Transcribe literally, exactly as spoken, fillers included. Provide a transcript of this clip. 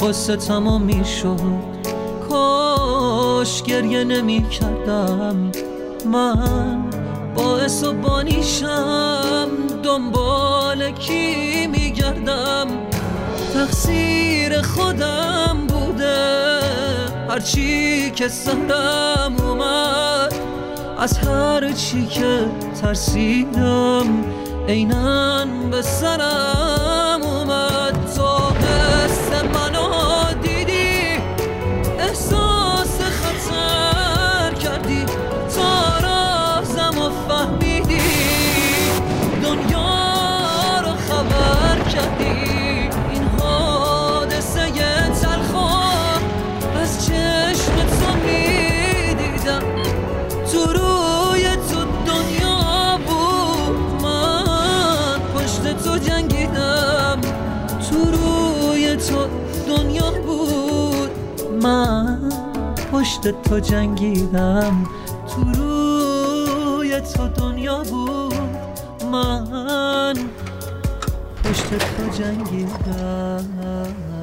قصه تمام میشد. کاش گریه نمی کردم، من باعث و بانیشم، دنبال کی میگردم؟ تقصیر خودم بوده، هرچی که سرم اومد، از هر چی که ترسیدم عیناً به سرم اومد. تو حس منو دیدی، احساس خطر کردی، تا رازمو فهمیدی، دنیا رو خبر کردی. این حادثه تلخو از چشم تو میدیدم، تو روی تو دنیا بود، من پشت تو جنگیدم. تو روی تو دنیا بود، من پشت تو جنگیدم. تو روی تو دنیا بود، من پشت تو جنگیدم.